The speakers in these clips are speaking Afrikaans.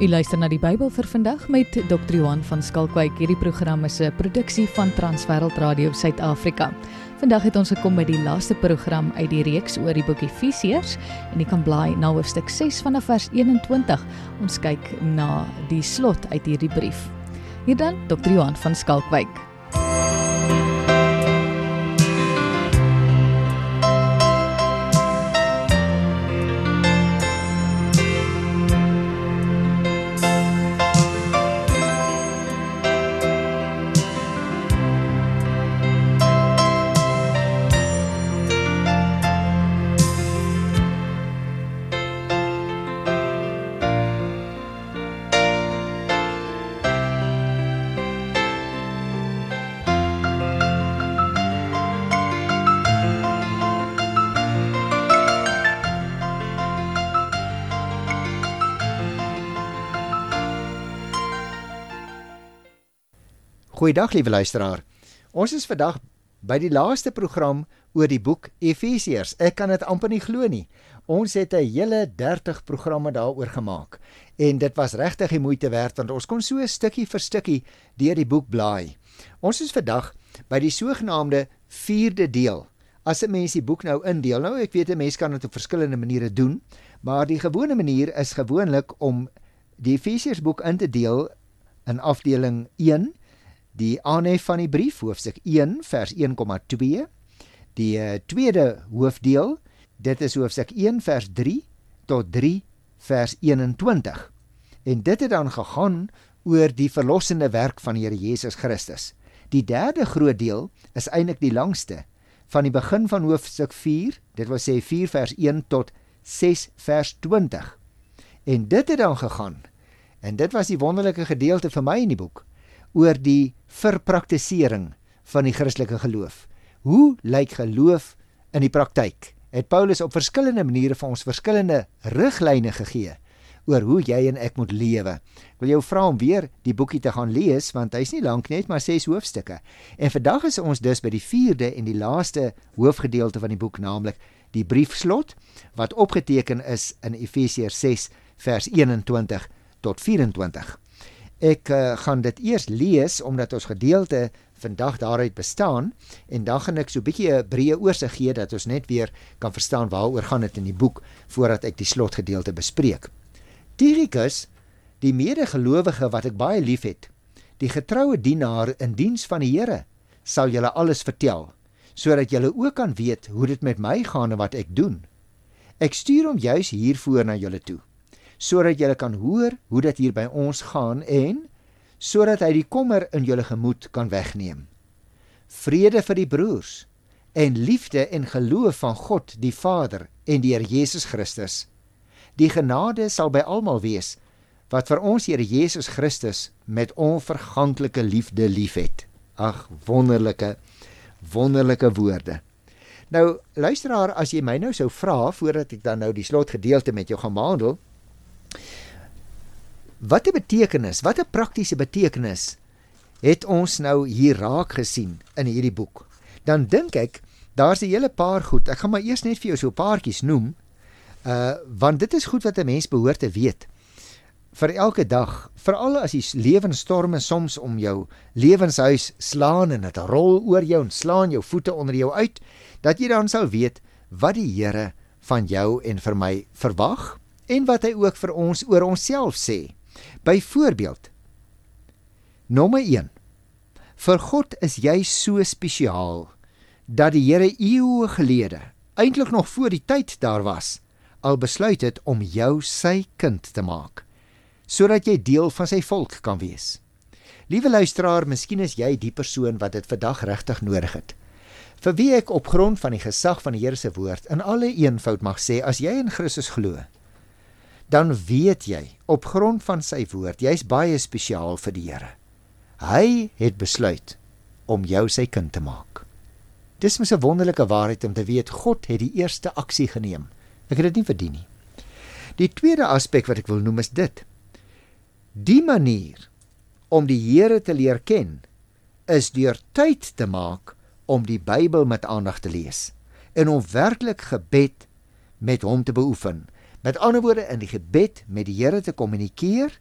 luister na die Bybel vir vandag met Dr. Johan van Skalkwyk. Hierdie program is 'n produksie van Transwêreld Radio Suid-Afrika. Vandag het ons gekom by die laaste program uit die reeks oor die boek Efesiërs en jy kan blaai na hoofstuk 6 vanaf vers 21. Ons kyk na die slot uit hierdie brief. Hier dan Dr. Johan van Skalkwyk. Goeiedag, liewe luisteraar. Ons is vandag by die laaste program oor die boek Efesiërs. Ek kan dit amper nie glo nie. Ons het 'n hele 30 programme daaroor gemaak. En dit was regtig die moeite werd, want ons kon so stukkie vir stukkie deur die boek blaai. Ons is vandag by die sogenaamde 4de deel. As 'n mens die boek nou indeel, nou ek weet 'n mens kan dit op verskillende maniere doen, maar die gewone manier is gewoonlik om die Efesiërs boek in te deel in afdeling 1, die aanhef van die brief, hoofstuk 1, vers 1,2, die tweede hoofdeel, dit is hoofstuk 1, vers 3, tot 3, vers 21. En dit het dan gegaan oor die verlossende werk van die Here Jesus Christus. Die derde groot deel is eintlik die langste, van die begin van hoofstuk 4, dit wil sê 4, vers 1, tot 6, vers 20. En dit het dan gegaan, en dit was die wonderlike gedeelte vir my in die boek, oor die verpraktisering van die Christelike geloof. Hoe lyk geloof in die praktyk? Het Paulus op verskillende maniere vir ons verskillende riglyne gegee oor hoe jy en ek moet lewe. Ek wil jou vra om weer die boekie te gaan lees, want hy is nie lank net, maar 6 hoofstukke. En vandag is ons dus by die 4de en die laaste hoofgedeelte van die boek, naamlik die briefslot, wat opgeteken is in Efesiërs 6, vers 21 tot 24. Ek gaan dit eers lees, omdat ons gedeelte vandag daaruit bestaan, en dan gaan ek so 'n bietjie 'n breë oorsig gee, dat ons net weer kan verstaan waaroor gaan dit in die boek, voordat ek die slotgedeelte bespreek. Tychicus, die medegelowige wat ek baie lief het, die getroue dienaar in diens van die Here, sal julle alles vertel, sodat julle ook kan weet hoe dit met my gaan en wat ek doen. Ek stuur hom juis hiervoor na julle toe, sodat julle kan hoor hoe dit hier by ons gaan en sodat hy die kommer in julle gemoed kan wegneem. Vrede vir die broers en liefde en geloof van God die Vader en die Here Jesus Christus. Die genade sal by almal wees wat vir ons Here Jesus Christus met onverganklike liefde liefhet. Ag, wonderlike woorde. Nou, luisteraar, as jy my nou sou vra, voordat ek dan nou die slotgedeelte met jou gaan behandel, wat 'n betekenis, wat 'n praktiese betekenis het ons nou hier raak gesien in hierdie boek? Dan dink ek, daar's 'n hele paar goed. Ek gaan maar eers net vir jou so 'n paartjies noem, want dit is goed wat 'n mens behoort te weet vir elke dag, veral as die lewensstorme soms om jou lewenshuis slaan en dit rol oor jou en slaan jou voete onder jou uit, dat jy dan sal weet wat die Here van jou en vir my verwag en wat hy ook vir ons oor onsself sê. Byvoorbeeld, nommer 1, vir God is jy so spesiaal, dat die Here eeue gelede, eintlik nog voor die tyd daar was, al besluit het om jou sy kind te maak, sodat jy deel van sy volk kan wees. Liewe luisteraar, miskien is jy die persoon wat dit vandag regtig nodig het, vir wie ek op grond van die gesag van die Here se woord in alle eenvoud mag sê, as jy in Christus glo, dan weet jy, op grond van sy woord, jy is baie spesiaal vir die Here. Hy het besluit om jou sy kind te maak. Dis mos 'n wonderlike waarheid om te weet, God het die eerste aksie geneem. Ek het dit nie verdien nie. Die tweede aspek wat ek wil noem is dit. Die manier om die Here te leer ken, is deur tyd te maak om die Bybel met aandag te lees, en om werklik gebed met hom te beoefen. Met ander woorde, in die gebed met die Here te kommunikeer,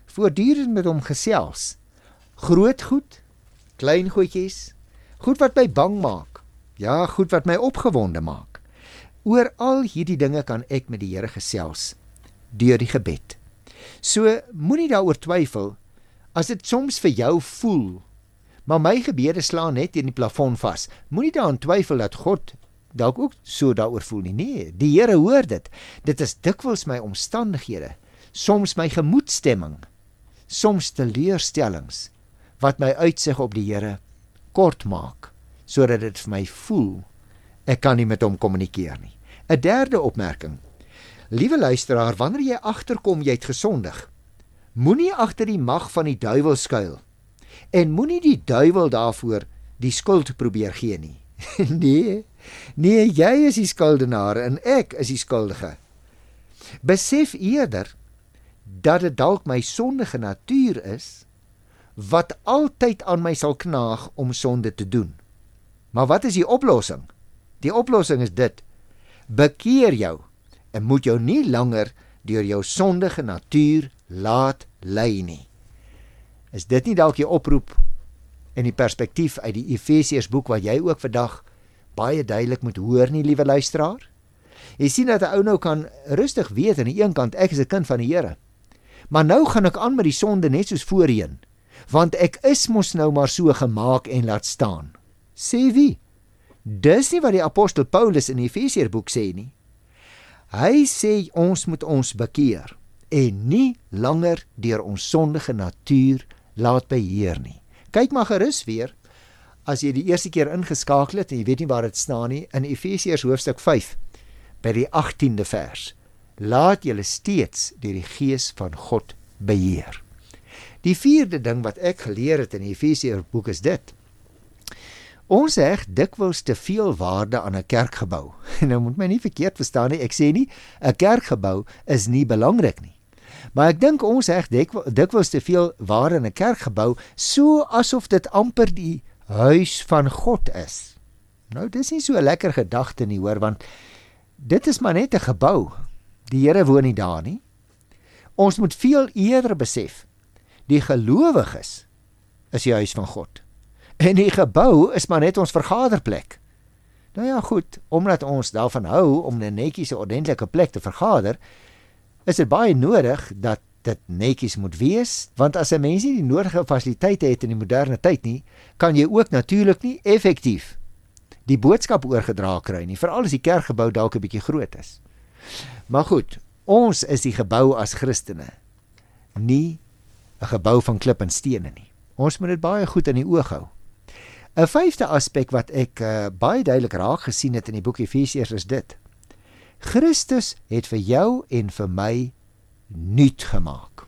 voortdurend met hom gesels. Groot goed, klein goedjies, goed wat my bang maak, ja, goed wat my opgewonde maak. Oor al hierdie dinge kan ek met die Here gesels, deur die gebed. So, moenie daaroor twyfel, as dit soms vir jou voel, maar my gebede slaan net in die plafon vas, moenie daaraan twyfel dat God dalk ook so daaroor voel nie. Nee, die Here hoor dit. Dit is dikwels my omstandighede, soms my gemoedstemming, soms teleurstellings, wat my uitsig op die Here kort maak, sodat dit vir my voel, ek kan nie met hom kommunikeer nie. 'n Derde opmerking. Liewe luisteraar, wanneer jy agterkom jy het gesondig, moenie agter die mag van die duiwel skuil, en moenie die duiwel daarvoor die skuld probeer gee nie. Nee, jy is die skuldenaar en ek is die skuldige. Besef eerder dat dit dalk my sondige natuur is, wat altyd aan my sal knaag om sonde te doen. Maar wat is die oplossing? Die oplossing is dit: bekeer jou en moet jou nie langer deur jou sondige natuur laat lei nie. Is dit nie dalk die oproep en die perspektief uit die Efesiërsboek wat jy ook vandag baie duidelik moet hoor nie, liewe luisteraar? Jy sien dat 'n ou nou kan rustig weet aan die een kant ek is 'n kind van die Here, maar nou gaan ek aan met die sonde net soos voorheen, want ek is mos nou maar so gemaak en laat staan. Sê wie? Dis nie wat die apostel Paulus in die Efesiërboek sê nie. Hy sê ons moet ons bekeer en nie langer deur ons sondige natuur laat beheer nie. Kyk maar gerus weer, as jy die eerste keer ingeskakel het en jy weet nie waar dit staan nie, in Efesiërs hoofstuk 5, by die 18de vers, laat julle steeds deur die Gees van God beheer. Die vierde ding wat ek geleer het in die Efesiërboek is dit: ons heg dikwels te veel waarde aan 'n kerkgebou. Nou moet my nie verkeerd verstaan nie, ek sê nie 'n kerkgebou is nie belangrik nie. Maar ek dink ons heg dikwels te veel waarde aan 'n kerkgebou, so asof dit amper die huis van God is. Nou, dis nie so 'n lekker gedagte nie, hoor, want dit is maar net 'n gebou. Die Here woon nie daar nie. Ons moet veel eerder besef, die gelowiges is die huis van God. En die gebou is maar net ons vergaderplek. Nou ja, goed, omdat ons daarvan hou om 'n netjies 'n ordentlike plek te vergader, is dit baie nodig dat dit netjies moet wees, want as 'n mens nie die nodige fasiliteite het in die moderne tyd nie, kan jy ook natuurlik nie effektief die boodskap oorgedra kry nie, veral as die kerkgebou dalk 'n bietjie groot is. Maar goed, ons is die gebou as Christene, nie 'n gebou van klip en stene nie. Ons moet dit baie goed in die oog hou. 'n Vyfde aspek wat ek baie duidelik raak gesien het in die boek Efesiërs is dit: Christus het vir jou en vir my nuut gemaak.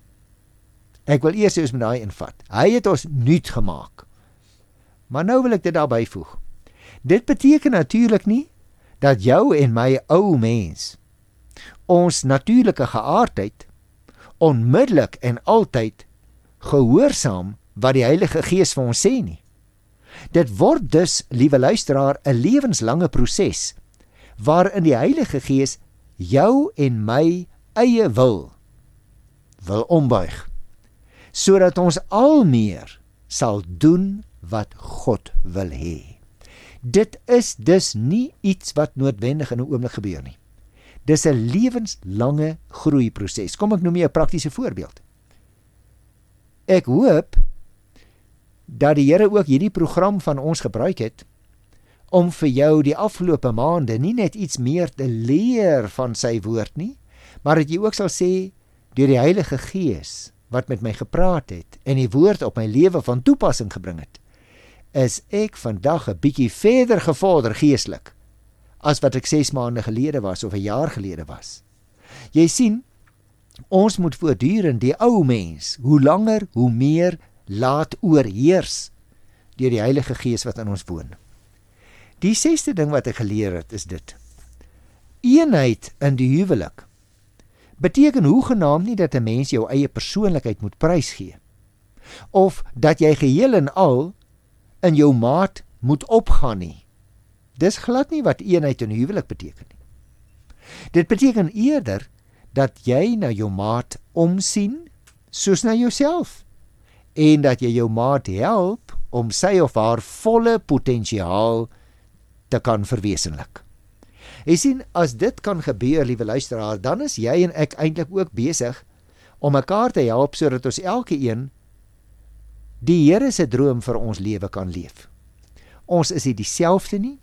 Ek wil eers eens met daai invat. Hy het ons nuut gemaak. Maar nou wil ek dit daarby voeg. Dit beteken natuurlik nie dat jou en my ou mens, ons natuurlike geaardheid, onmiddellik en altyd gehoorsaam wat die Heilige Gees vir ons sê nie. Dit word dus, liewe luisteraar, 'n lewenslange proses waarin die Heilige Gees jou en my eie wil ombuig, sodat ons al meer sal doen wat God wil hê. Dit is dus nie iets wat noodwendig in 'n oomblik gebeur nie. Dis 'n lewenslange groeiproses. Kom ek noem jy 'n praktiese voorbeeld. Ek hoop dat die Here ook hierdie program van ons gebruik het om vir jou die afgelope maande nie net iets meer te leer van sy woord nie, maar dat jy ook sal sê, deur die Heilige Gees wat met my gepraat het en die woord op my lewe van toepassing gebring het, is ek vandag 'n bietjie verder gevorder geestelik as wat ek 6 maande gelede was of 'n jaar gelede was. Jy sien, ons moet voortdurend die ou mens, hoe langer, hoe meer laat oorheers deur die Heilige Gees wat in ons woon. Die 6de ding wat ek geleer het is dit: eenheid in die huwelik beteken hoegenaamd nie dat 'n mens jou eie persoonlikheid moet prysgee, of dat jy geheel en al in jou maat moet opgaan nie. Dis glad nie wat eenheid in die huwelik beteken nie. Dit beteken eerder dat jy na jou maat omsien, soos na jouself, en dat jy jou maat help om sy of haar volle potensiaal te kan verwesenlik. Jy sien, as dit kan gebeur, liewe luisteraar, dan is jy en ek eintlik ook besig om mekaar te help sodat ons elke een die Here se droom vir ons lewe kan leef. Ons is nie dieselfde nie,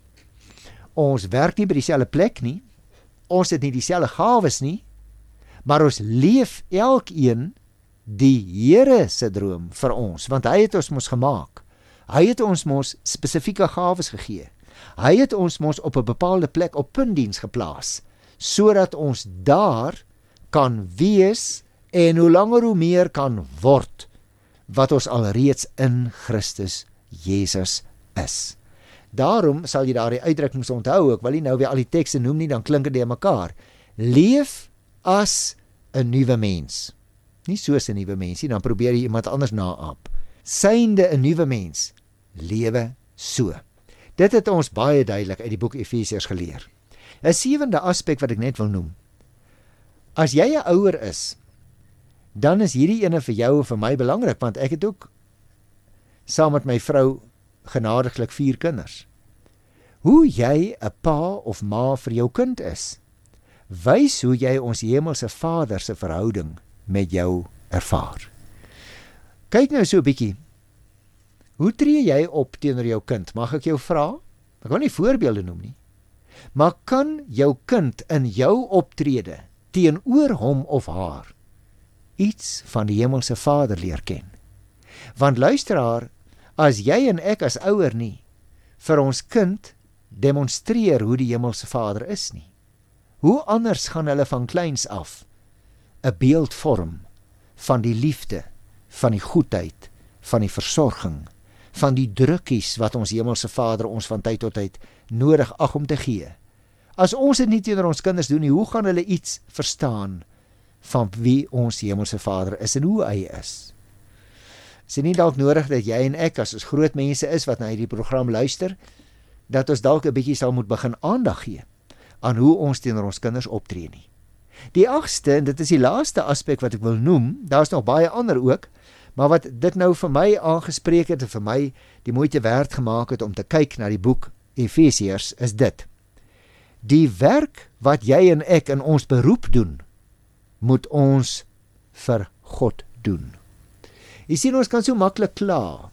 ons werk nie by dieselfde plek nie, ons het nie dieselfde gawes nie, maar ons leef elkeen die Here se droom vir ons, want hy het ons mos gemaak. Hy het ons mos spesifieke gawes gegee. Hy het ons mos op 'n bepaalde plek op puntdiens geplaas, sodat ons daar kan wees en hoe langer hoe meer kan word wat ons alreeds in Christus Jesus is. Daarom sal jy daardie uitdrukkings onthou, ek wil nie nou weer al die tekste noem nie, dan klink dit deur mekaar. Leef as 'n nuwe mens. Nie soos 'n nuwe mens nie, dan probeer jy iemand anders naaap. Synde 'n nuwe mens, lewe so. Dit het ons baie duidelik uit die boek Efesiërs geleer. 'n 7de aspek wat ek net wil noem. As jy 'n ouer is, dan is hierdie ene vir jou en vir my belangrik, want ek het ook saam met my vrou genadiglik 4 kinders. Hoe jy 'n pa of ma vir jou kind is, wys hoe jy ons hemelse Vader se verhouding met jou ervaar. Kyk nou so 'n bietjie. Hoe tree jy op teenoor jou kind? Mag ek jou vra? Ek wil nie voorbeelde noem nie. Maar kan jou kind in jou optrede teenoor hom of haar iets van die hemelse Vader leer ken? Want luisteraar, as jy en ek as ouer nie vir ons kind demonstreer hoe die hemelse Vader is nie, hoe anders gaan hulle van kleins af 'n beeld vorm van die liefde, van die goedheid, van die versorging, van die drukkies wat ons hemelse Vader ons van tyd tot tyd nodig ag om te gee. As ons dit nie teenoor ons kinders doen nie, hoe gaan hulle iets verstaan van wie ons hemelse Vader is en hoe hy is? Is dit nie dalk nodig dat jy en ek, as ons groot mense is wat na hierdie program luister, dat ons dalk 'n bietjie sal moet begin aandag gee aan hoe ons teenoor ons kinders optree nie? Die 8ste, en dit is die laaste aspek wat ek wil noem, daar is nog baie ander ook, maar wat dit nou vir my aangespreek het en vir my die moeite werd gemaak het om te kyk na die boek Efesiërs, is dit. Die werk wat jy en ek in ons beroep doen, moet ons vir God doen. Jy sien, ons kan so maklik kla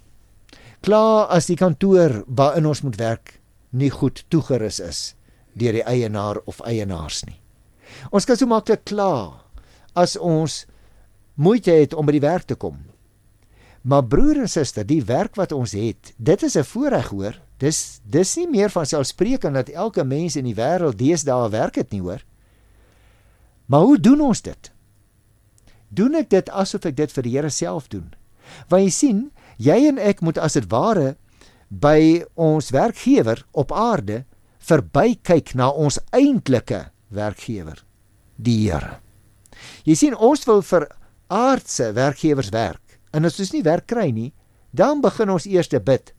as die kantoor waarin ons moet werk nie goed toegerus is deur die eienaar of eienaars nie. Ons kan so maklik kla as ons moeite het om by die werk te kom. Maar broer en suster, die werk wat ons het, dit is 'n voorreg hoor. Dis nie meer van selfspreekend dat elke mens in die wêreld deesdae werk het nie hoor. Maar hoe doen ons dit? Doen ek dit asof ek dit vir die Here self doen? Want jy sien, jy en ek moet as dit ware by ons werkgewer op aarde verbykyk na ons eintlike werkgewer, die Here. Jy sien, ons wil vir aardse werkgewers werk, en as ons nie werk kry nie, dan begin ons eers te bid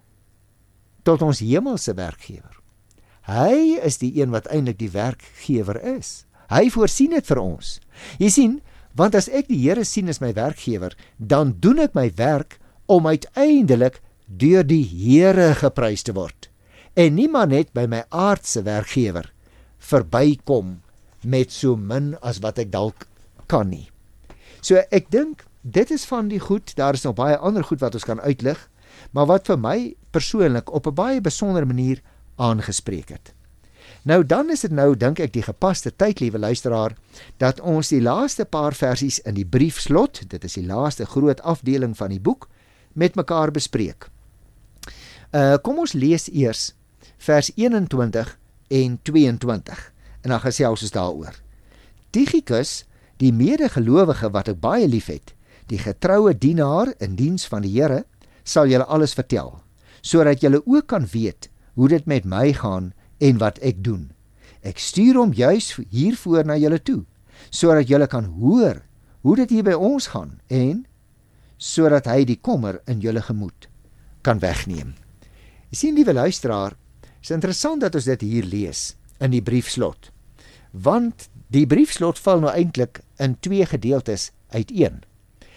tot ons hemelse werkgewer. Hy is die een wat eintlik die werkgewer is. Hy voorsien dit vir ons. Jy sien, want as ek die Here sien as my werkgewer, dan doen ek my werk om uiteindelik deur die Here geprys te word. En niemand net by my aardse werkgewer verbykom met so min as wat ek dalk kan nie. So ek dink, dit is van die goed, daar is nog baie ander goed wat ons kan uitlig, maar wat vir my persoonlik op 'n baie besondere manier aangespreek het. Nou dan is dit nou, dink ek, die gepaste tyd, liewe luisteraar, dat ons die laaste paar versies in die briefslot, dit is die laaste groot afdeling van die boek, met mekaar bespreek. Kom ons lees eers vers 21 en 22, en dan gesels ons daaroor. Tychicus, die medegelowige wat ek baie lief het, die getroue dienaar in diens van die Here, sal julle alles vertel, sodat julle ook kan weet hoe dit met my gaan en wat ek doen. Ek stuur hom juis hiervoor na julle toe, sodat julle kan hoor hoe dit hier by ons gaan en sodat hy die kommer in julle gemoed kan wegneem. Jy sien, liewe luisteraar, is interessant dat ons dit hier lees in die briefslot, want die briefslot val nou eintlik in 2 gedeeltes uiteen.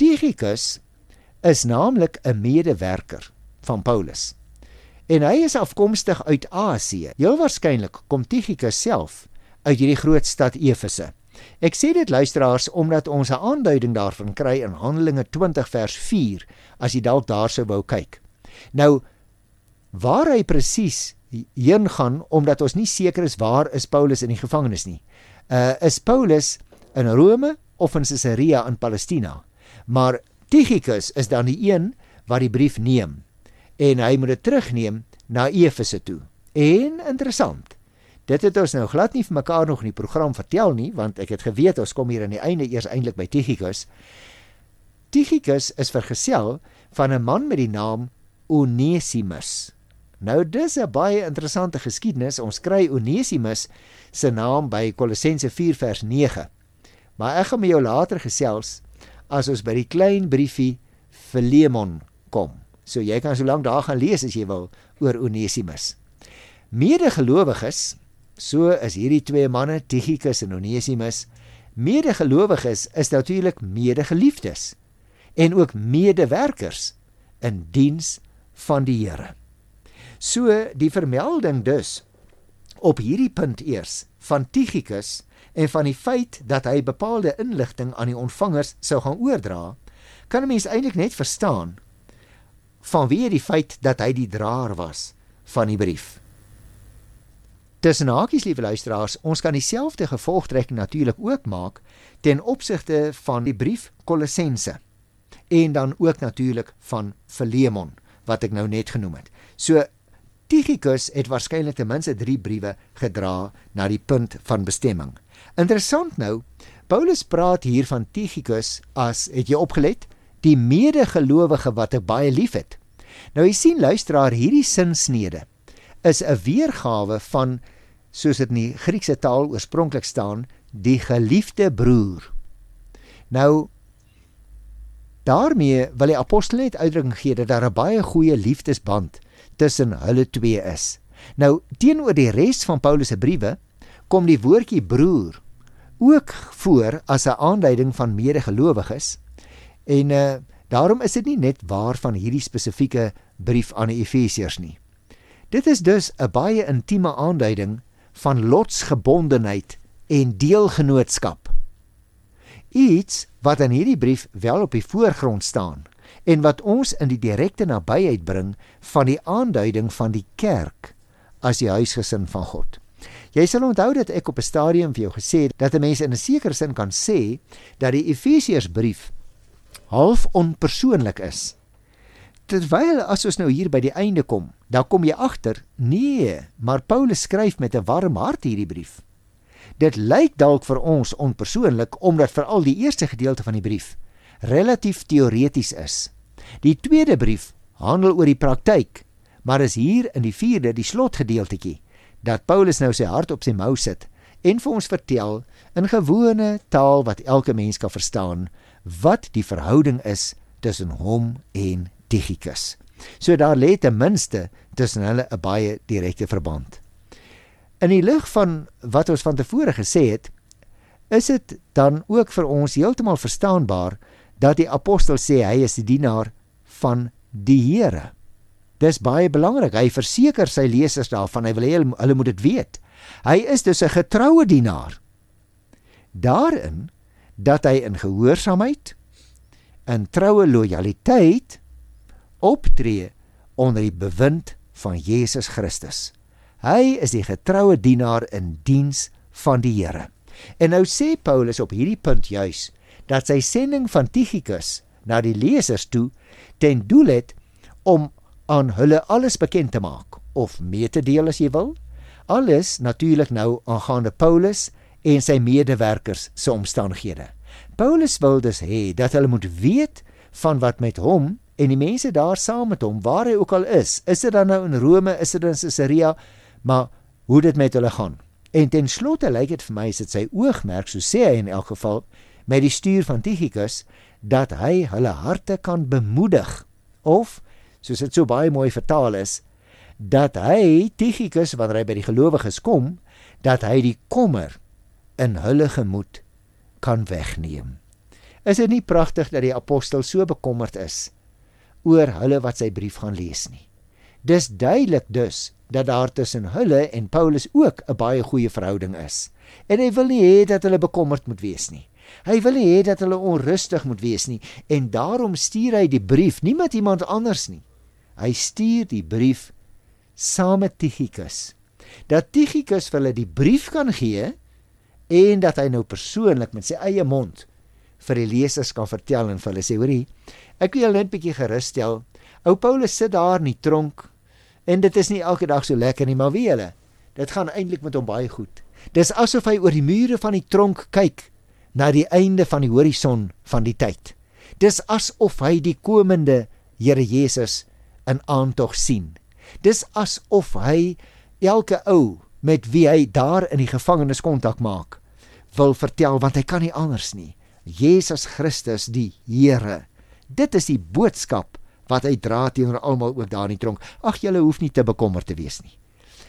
Tychicus is naamlik 'n medewerker van Paulus. En hy is afkomstig uit Asië. Heel waarskynlik kom Tychicus self uit hierdie groot stad Efese. Ek sê dit luisteraars omdat ons 'n aanduiding daarvan kry in Handelinge 20 vers 4 as jy dalk daar sou wou kyk. Nou, waar hy presies heen gaan, omdat ons nie seker is waar is Paulus in die gevangenis nie. Is Paulus in Rome of in Caesarea in Palestina? Maar Tychicus is dan die een wat die brief neem en hy moet dit terugneem na Efese toe. En interessant, dit het ons nou glad nie vir mekaar nog in die program vertel nie, want ek het geweet ons kom hier aan die einde eers eintlik by Tychicus. Tychicus is vergesel van 'n man met die naam Onesimus. Nou dis 'n baie interessante geskiedenis. Ons kry Onesimus se naam by Kolossense 4 vers 9. Maar ek gaan met jou later gesels as ons by die klein briefie Philemon kom. So jy kan so lank daar gaan lees as jy wil oor Onesimus. Medegelowiges, so is hierdie twee manne, Tychicus en Onesimus, medegelowiges is natuurlik medegeliefdes en ook medewerkers in diens van die Here. So die vermelding dus op hierdie punt eers van Tychicus en van die feit dat hy bepaalde inligting aan die ontvangers sou gaan oordra, kan 'n mens eintlik net verstaan vanweë die feit dat hy die draer was van die brief. Tussen hakies, liewe luisteraars, ons kan dieselfde gevolgtrekking natuurlik ook maak ten opsigte van die brief Kolossense en dan ook natuurlik van Philemon, wat ek nou net genoem het. So Tychicus het waarskynlik ten minste 3 briewe gedra na die punt van bestemming. Interessant nou, Paulus praat hier van Tychicus as, het jy opgelet, die medegelowige wat ek baie lief het. Nou jy sien luisteraar, hierdie sinsnede is 'n weergawe van, soos dit in die Griekse taal oorspronklik staan, die geliefde broer. Nou, daarmee wil die apostel net uitdrukking gee dat daar 'n baie goeie liefdesband tussen hulle twee is. Nou, teenoor die res van Paulus se briewe, kom die woordjie broer ook voor as 'n aanduiding van medegelowiges, en daarom is dit nie net waar van hierdie spesifieke brief aan die Efesiërs nie. Dit is dus 'n baie intieme aanduiding van lotsgebondenheid en deelgenootskap. Iets wat in hierdie brief wel op die voorgrond staan en wat ons in die direkte nabyheid bring van die aanduiding van die kerk as die huisgesin van God. Jy sal onthou dat ek op 'n stadium vir jou gesê het dat 'n mens in 'n sekere sin kan sê dat die Efesiërsbrief half onpersoonlik is. Terwyl as ons nou hier by die einde kom, dan kom jy agter, nee, maar Paulus skryf met 'n warm hart hierdie brief. Dit lyk dalk vir ons onpersoonlik, omdat veral die eerste gedeelte van die brief relatief teoreties is. Die tweede brief handel oor die praktyk, maar is hier in die 4de, die slotgedeeltetjie, dat Paulus nou sy hart op sy mou sit en vir ons vertel in gewone taal wat elke mens kan verstaan, wat die verhouding is tussen hom en Tychicus. So daar lê ten minste tussen hulle 'n baie direkte verband. In die lig van wat ons van tevore gesê het, is dit dan ook vir ons heeltemal verstaanbaar dat die apostel sê hy is die dienaar van die Here. Dis baie belangrik. Hy verseker sy lesers daarvan, hy wil hê hulle moet dit weet. Hy is dus 'n getroue dienaar. Daarin dat hy in gehoorsaamheid, in troue lojaliteit optree onder die bewind van Jesus Christus. Hy is die getroue dienaar in diens van die Here. En nou sê Paulus op hierdie punt juis dat sy sending van Tychicus na die lesers toe ten doel het om aan hulle alles bekend te maak, of mee te deel as jy wil, alles natuurlik nou aangaande Paulus en sy medewerkers se omstandighede. Paulus wil dus hê dat hulle moet weet van wat met hom en die mense daar saam met hom, waar hy ook al is dit dan nou in Rome, is dit in Caesarea, maar hoe dit met hulle gaan. En ten slotte lyk dit vir my is dit sy oogmerk, so sê hy in elk geval, met die stuur van Tychicus, dat hy hulle harte kan bemoedig, of, soos dit so baie mooi vertaal is, dat hy, Tychicus, wanneer hy by die gelowiges kom, dat hy die kommer in hulle gemoed kan wegneem. Is dit nie pragtig dat die apostel so bekommerd is oor hulle wat sy brief gaan lees nie? Dis duidelik dus dat daar tussen hulle en Paulus ook 'n baie goeie verhouding is. En hy wil nie hê dat hulle bekommerd moet wees nie. Hy wil nie hê dat hulle onrustig moet wees nie. En daarom stuur hy die brief nie met iemand anders nie. Hy stuur die brief saam met Tychicus. Dat Tychicus vir hulle die brief kan gee en dat hy nou persoonlik met sy eie mond vir die lesers kan vertel en vir hulle sê, hoorie, ek wil julle net 'n bietjie gerus stel. Ou Paulus sit daar in die tronk en dit is nie elke dag so lekker nie, maar weet julle, dit gaan eintlik met hom baie goed. Dis asof hy oor die mure van die tronk kyk na die einde van die horison van die tyd. Dis asof hy die komende Here Jesus in aantog sien. Dis asof hy elke ou met wie hy daar in die gevangenis kontak maak, wil vertel, want hy kan nie anders nie. Jesus Christus die Here. Dit is die boodskap wat hy dra teenoor almal ook daar in die tronk. Ag, julle hoef nie te bekommerd te wees nie.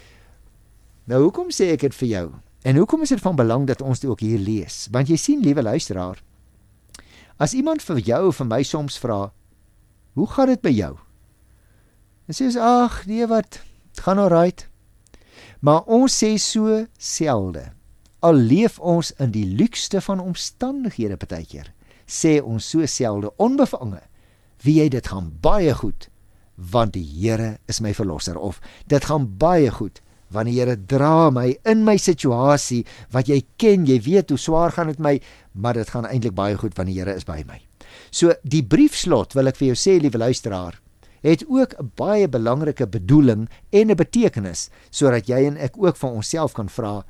Nou, hoekom sê ek dit vir jou? En hoekom is dit van belang dat ons dit ook hier lees? Want jy sien, liewe luisteraar, as iemand vir jou of vir my soms vra, hoe gaan dit by jou? Dan sê ons, ag, nee wat, het gaan alright. Maar ons sê so selde, al leef ons in die luukste van omstandighede partykeer, sê ons so selde onbevange, wie jy, dit gaan baie goed, want die Here is my verlosser, of dit gaan baie goed, want die Here dra my in my situasie, wat jy ken, jy weet hoe swaar gaan dit my, maar dit gaan eintlik baie goed, want die Here is by my. So die briefslot, wil ek vir jou sê, liewe luisteraar, het ook 'n baie belangrike bedoeling en 'n betekenis, sodat jy en ek ook van onsself kan vra,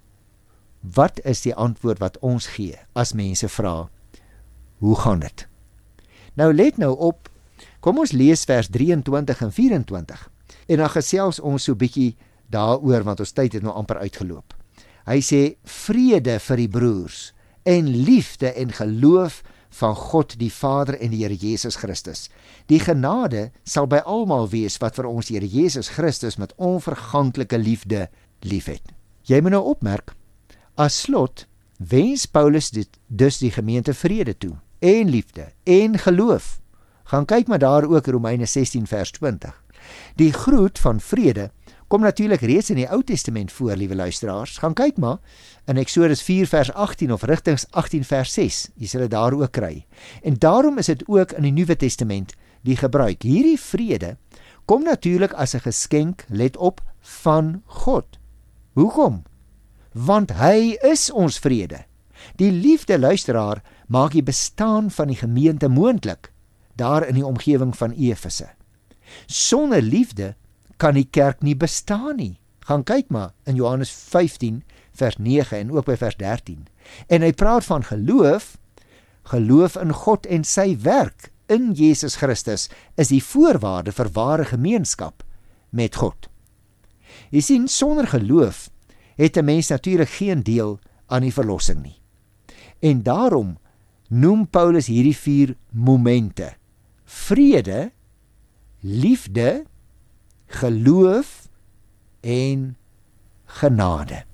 wat is die antwoord wat ons gee, as mense vra, hoe gaan dit? Nou let nou op, kom ons lees vers 23 en 24, en dan gesels ons so bietjie daaroor, want ons tyd het nou amper uitgeloop. Hy sê, vrede vir die broers, en liefde en geloof van God die Vader en die Here Jesus Christus. Die genade sal by almal wees wat vir ons Here Jesus Christus met onverganklike liefde liefhet. Jy moet nou opmerk, as slot wens Paulus dus die gemeente vrede toe, en liefde, en geloof. Gaan kyk maar daar ook Romeine 16 vers 20. Die groet van vrede kom natuurlik reeds in die Ou Testament voor, liewe luisteraars. Gaan kyk maar in Eksodus 4 vers 18 of rigtings 18 vers 6. Jy sal dit daar ook kry. En daarom is dit ook in die Nuwe Testament die gebruik. Hierdie vrede kom natuurlik as 'n geskenk, let op, van God. Hoekom? Want hy is ons vrede. Die liefde, luisteraar, maak die bestaan van die gemeente moontlik, daar in die omgewing van Efese. Sonder liefde kan die kerk nie bestaan nie. Gaan kyk maar in Johannes 15 vers 9 en ook by vers 13. En hy praat van geloof in God en sy werk in Jesus Christus is die voorwaarde vir ware gemeenskap met God. Jy sien, sonder geloof het 'n mens natuurlik geen deel aan die verlossing nie. En daarom noem Paulus hierdie 4 momente: vrede, liefde, geloof en genade.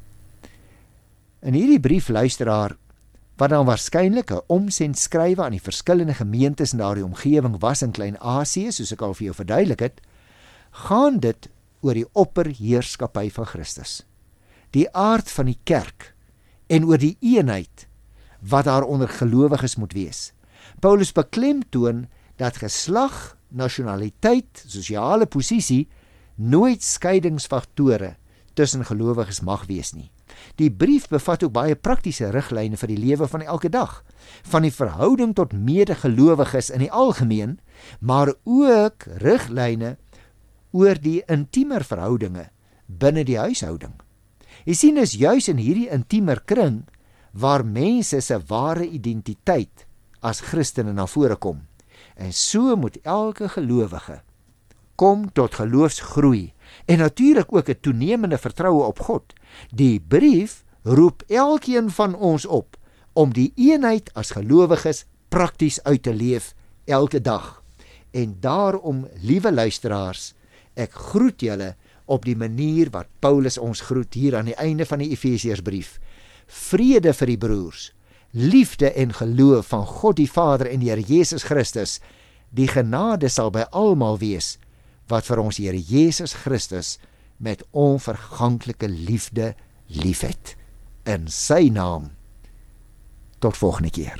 In hierdie brief, luisteraar, wat dan waarskynlik 'n omsendskrywe aan die verskillende gemeentes in daardie omgewing was in Klein-Asië, soos ek al vir jou verduidelik het, gaan dit oor die opperheerskappy van Christus, die aard van die kerk en oor die eenheid wat daar onder gelowiges moet wees. Paulus beklemtoon dat geslag, nasionaliteit, sosiale posisie nooit skeidingsfaktore tussen gelowiges mag wees nie. Die brief bevat ook baie praktiese riglyne vir die lewe van elke dag, van die verhouding tot medegelowiges in die algemeen, maar ook riglyne oor die intiemer verhoudinge binne die huishouding. Jy sien, dis juis in hierdie intiemer kring waar mense se ware identiteit as Christene na vore kom. En so moet elke gelowige kom tot geloofsgroei en natuurlik ook 'n toenemende vertroue op God. Die brief roep elkeen van ons op om die eenheid as gelowiges prakties uit te leef elke dag. En daarom, liewe luisteraars, ek groet julle op die manier wat Paulus ons groet hier aan die einde van die Efesiërsbrief. Vrede vir die broers, liefde en geloof van God die Vader en die Here Jesus Christus, die genade sal by almal wees, wat vir ons Here Jesus Christus met onverganklike liefde liefhet. In sy naam. Tot volgende keer.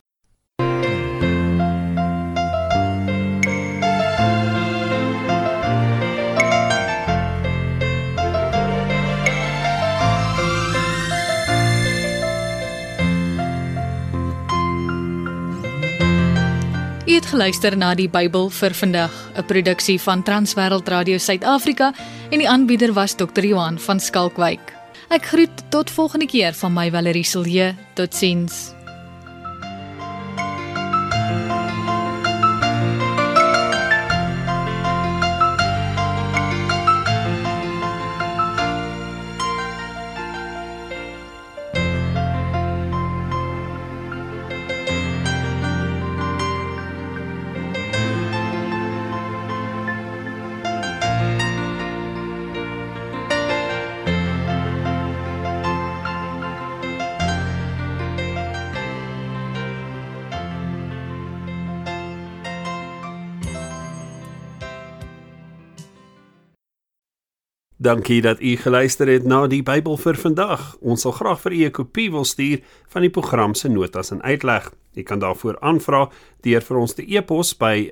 U het geluister na die Bybel vir vandag, 'n produksie van Transwêreld Radio Suid-Afrika en die aanbieder was Dr. Johan van Skalkwyk. Ek groet tot volgende keer van my Valerie Silje. Totsiens. Dankie dat u geluister het na die Bybel vir vandag. Ons sal graag vir u 'n kopie wil stuur van die program se notas en uitleg. U kan daarvoor aanvra deur vir ons te e-pos by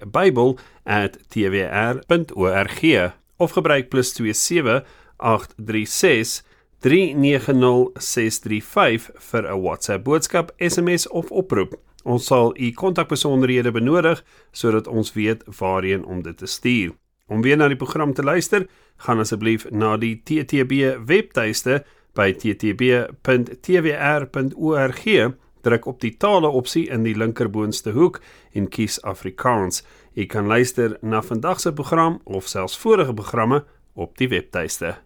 bybel@twr.org of gebruik +27 836 390 635 vir 'n WhatsApp boodskap, SMS of oproep. Ons sal u kontakbesonderhede benodig sodat ons weet waarheen om dit te stuur. Om weer na die program te luister, gaan asseblief na die TTB webtuiste by ttb.twr.org, druk op die tale opsie in die linkerboonste hoek en kies Afrikaans. U kan luister na vandag se program of selfs vorige programme op die webtuiste.